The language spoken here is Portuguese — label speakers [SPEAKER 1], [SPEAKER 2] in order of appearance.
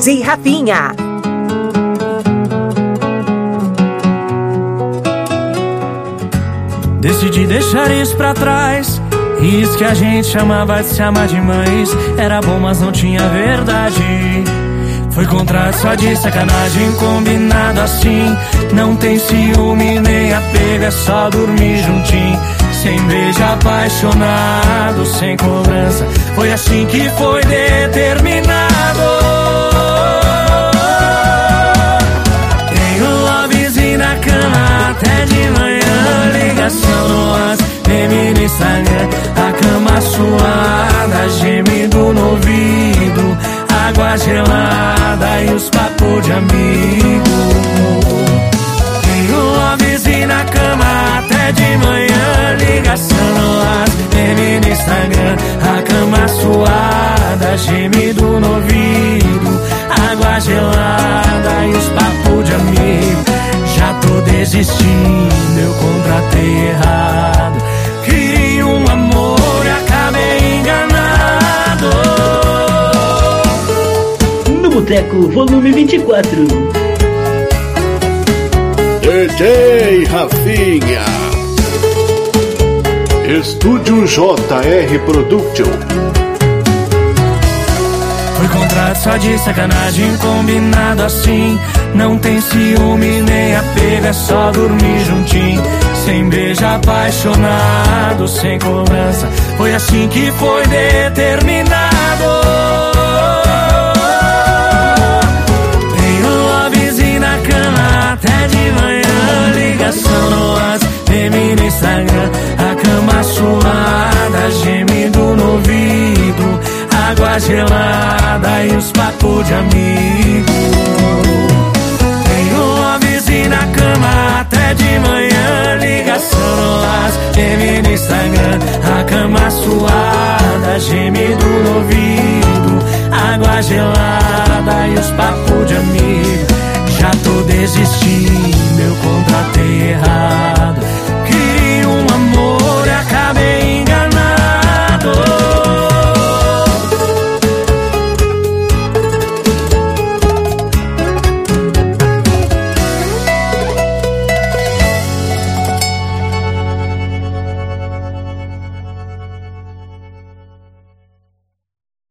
[SPEAKER 1] DJ Rafinha.
[SPEAKER 2] Decidi deixar isso pra trás. Isso que a gente chamava de se amar demais. Era bom, mas não tinha verdade. Foi contrato só de sacanagem, combinado assim. Não tem ciúme nem apego, é só dormir juntinho. Sem beijo, apaixonado, sem cobrança. Foi assim que foi determinado. Tenho lovezinho na cama até de manhã. Ligação no WhatsApp, meme no Instagram. A cama suada, gemido no ouvido. Água gelada e os papos de amigo. Tenho lovezinho na cama até de manhã. Ligação no WhatsApp, meme no Instagram. A cama suada, gemido no ouvido. Água gelada e os papos de amigo. Já tô desistindo, eu contratei errado. Queria um amor e acabei enganado.
[SPEAKER 3] No Boteco, volume 24.
[SPEAKER 4] DJ Rafinha. Estúdio JR Production.
[SPEAKER 2] Foi contrato só de sacanagem, combinado assim. Não tem ciúme nem apego, é só dormir juntinho. Sem beijo, apaixonado, sem cobrança. Foi assim que foi determinado. Tenho lovezinho na cama até de manhã. Ligação no WhatsApp, meme no Instagram. A cama suada, gemido no ouvido. Água gelada e os papos de amigo. Tenho lovezinho na cama até de manhã. Ligação no WhatsApp, meme no Instagram. A cama suada, gemido no ouvido. Água gelada e os papos de amigo. Já tô desistindo,